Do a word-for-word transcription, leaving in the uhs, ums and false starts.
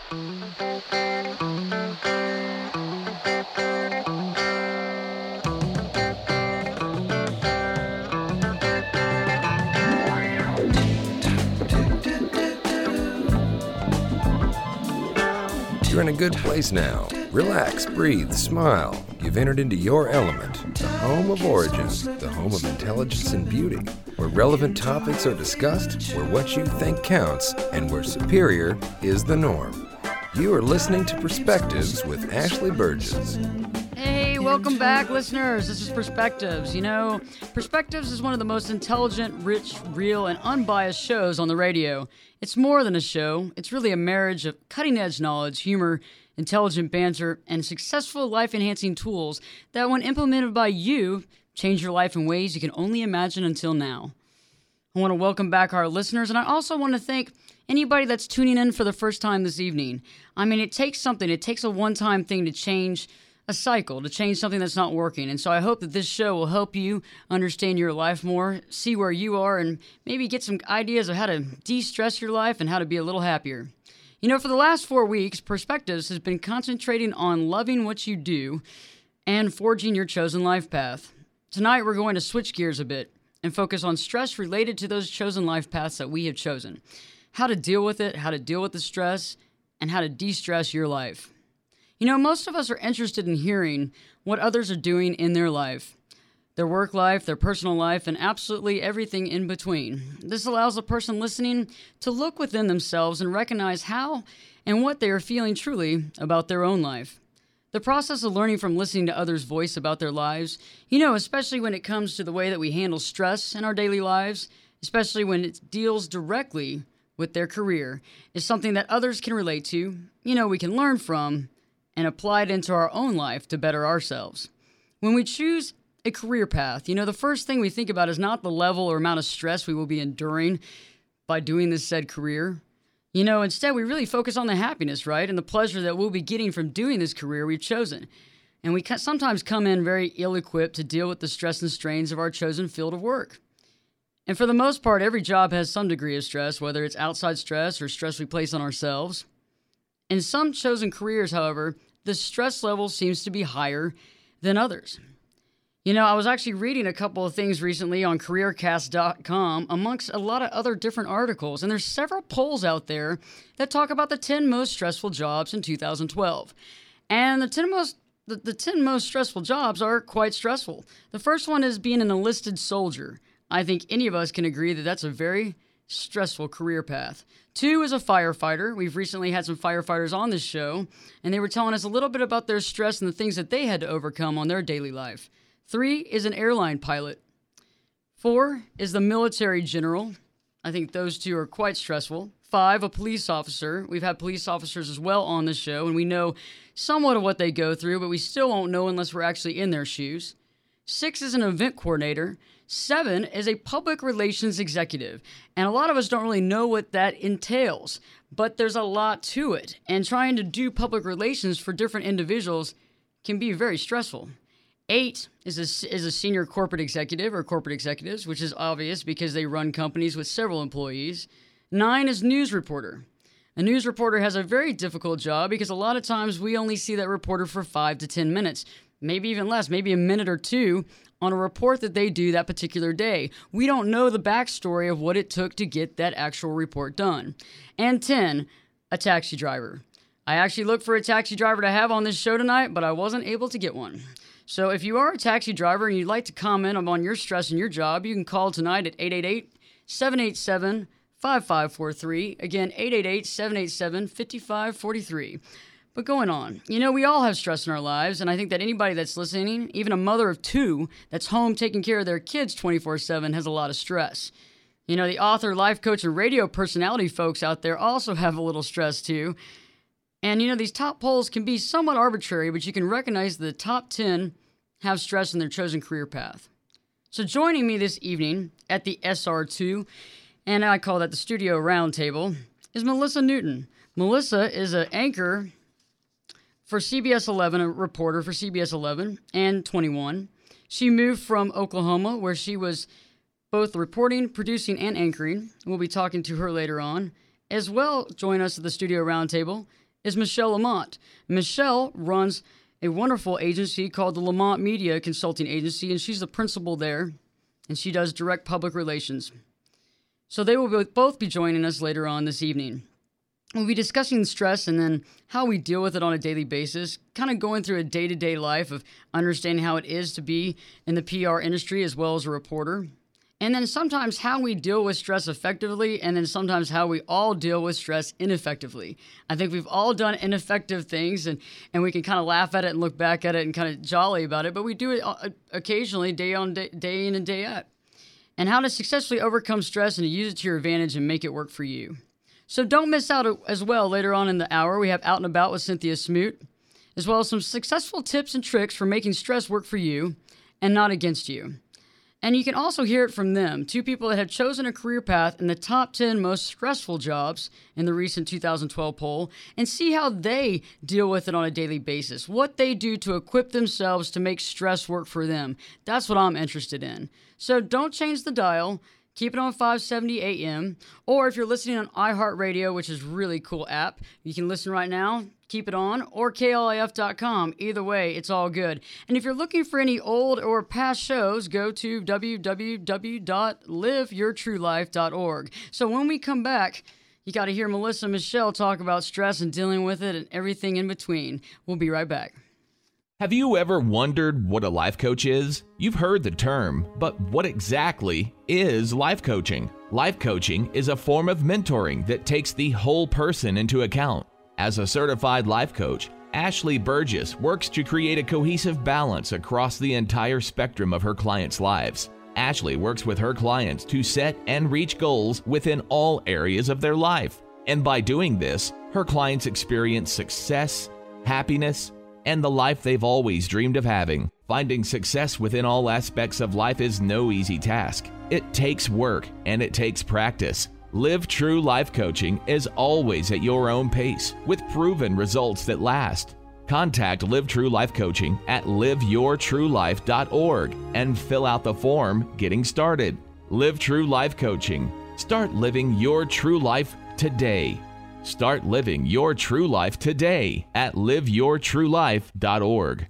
You're in a good place now. Relax, breathe, smile. You've entered into your element, the home of origins, the home of intelligence and beauty, where relevant topics are discussed, where what you think counts, and where superior is the norm. You are listening to Perspectives with Ashley Burgess. Hey, welcome back, listeners. This is Perspectives. You know, Perspectives is one of the most intelligent, rich, real, and unbiased shows on the radio. It's more than a show. It's really a marriage of cutting-edge knowledge, humor, intelligent banter, and successful life-enhancing tools that, when implemented by you, change your life in ways you can only imagine until now. I want to welcome back our listeners, and I also want to thank anybody that's tuning in for the first time this evening. I mean, it takes something. It takes a one-time thing to change a cycle, to change something that's not working. And so I hope that this show will help you understand your life more, see where you are, and maybe get some ideas of how to de-stress your life and how to be a little happier. You know, for the last four weeks, Perspectives has been concentrating on loving what you do and forging your chosen life path. Tonight, we're going to switch gears a bit and focus on stress related to those chosen life paths that we have chosen. How to deal with it, how to deal with the stress, and how to de-stress your life. You know, most of us are interested in hearing what others are doing in their life, their work life, their personal life, and absolutely everything in between. This allows the person listening to look within themselves and recognize how and what they are feeling truly about their own life. The process of learning from listening to others' voice about their lives, you know, especially when it comes to the way that we handle stress in our daily lives, especially when it deals directly with their career, is something that others can relate to, you know, we can learn from, and apply it into our own life to better ourselves. When we choose a career path, you know, the first thing we think about is not the level or amount of stress we will be enduring by doing this said career. You know, instead, we really focus on the happiness, right, and the pleasure that we'll be getting from doing this career we've chosen. And we sometimes come in very ill-equipped to deal with the stress and strains of our chosen field of work. And for the most part, every job has some degree of stress, whether it's outside stress or stress we place on ourselves. In some chosen careers, however, the stress level seems to be higher than others. You know, I was actually reading a couple of things recently on career cast dot com amongst a lot of other different articles, and there's several polls out there that talk about the ten most stressful jobs in two thousand twelve. And the ten most the, the ten most stressful jobs are quite stressful. The first one is being an enlisted soldier. I think any of us can agree that that's a very stressful career path. Two is a firefighter. We've recently had some firefighters on this show, and they were telling us a little bit about their stress and the things that they had to overcome on their daily life. Three is an airline pilot. Four is the military general. I think those two are quite stressful. Five, a police officer. We've had police officers as well on the show, and we know somewhat of what they go through, but we still won't know unless we're actually in their shoes. Six is an event coordinator. Seven is a public relations executive. And a lot of us don't really know what that entails, but there's a lot to it. And trying to do public relations for different individuals can be very stressful. Eight is a, is a senior corporate executive or corporate executives, which is obvious because they run companies with several employees. Nine is news reporter. A news reporter has a very difficult job because a lot of times we only see that reporter for five to ten minutes, maybe even less, maybe a minute or two on a report that they do that particular day. We don't know the backstory of what it took to get that actual report done. And ten, a taxi driver. I actually looked for a taxi driver to have on this show tonight, but I wasn't able to get one. So if you are a taxi driver and you'd like to comment on your stress in your job, you can call tonight at eight eight eight, seven eight seven, five five four three. Again, eight eight eight, seven eight seven, five five four three. But going on, you know, we all have stress in our lives, and I think that anybody that's listening, even a mother of two that's home taking care of their kids twenty-four seven, has a lot of stress. You know, the author, life coach, and radio personality folks out there also have a little stress too. And, you know, these top polls can be somewhat arbitrary, but you can recognize the top ten have stress in their chosen career path. So joining me this evening at the S R two, and I call that the Studio Roundtable, is Melissa Newton. Melissa is an anchor for C B S eleven, a reporter for C B S eleven and twenty-one. She moved from Oklahoma, where she was both reporting, producing, and anchoring. We'll be talking to her later on. As well, join us at the Studio Roundtable is Michelle Lamont. Michelle runs a wonderful agency called the Lamont Media Consulting Agency, and she's the principal there, and she does direct public relations. So they will both be joining us later on this evening. We'll be discussing stress and then how we deal with it on a daily basis, kind of going through a day-to-day life of understanding how it is to be in the P R industry as well as a reporter. And then sometimes how we deal with stress effectively, and then sometimes how we all deal with stress ineffectively. I think we've all done ineffective things, and, and we can kind of laugh at it and look back at it and kind of jolly about it, but we do it occasionally, day on day, day in and day out. And how to successfully overcome stress and to use it to your advantage and make it work for you. So don't miss out as well later on in the hour. We have Out and About with Cynthia Smoot, as well as some successful tips and tricks for making stress work for you and not against you. And you can also hear it from them, two people that have chosen a career path in the top ten most stressful jobs in the recent two thousand twelve poll, and see how they deal with it on a daily basis, what they do to equip themselves to make stress work for them. That's what I'm interested in. So don't change the dial. Keep it on five seventy A M, or if you're listening on iHeartRadio, which is a really cool app, you can listen right now, keep it on, or K L I F dot com. Either way, it's all good. And if you're looking for any old or past shows, go to w w w dot live your true life dot org. So when we come back, you got to hear Melissa and Michelle talk about stress and dealing with it and everything in between. We'll be right back. Have you ever wondered what a life coach is? You've heard the term, but what exactly is life coaching? Life coaching is a form of mentoring that takes the whole person into account. As a certified life coach, Ashley Burgess works to create a cohesive balance across the entire spectrum of her clients' lives. Ashley works with her clients to set and reach goals within all areas of their life. And by doing this, her clients experience success, happiness, and the life they've always dreamed of having. Finding success within all aspects of life is no easy task. It takes work and it takes practice. Live True Life Coaching is always at your own pace with proven results that last. Contact Live True Life Coaching at live your true life dot org and fill out the form getting started. Live True Life Coaching. Start living your true life today. Start living your true life today at live your true life dot org.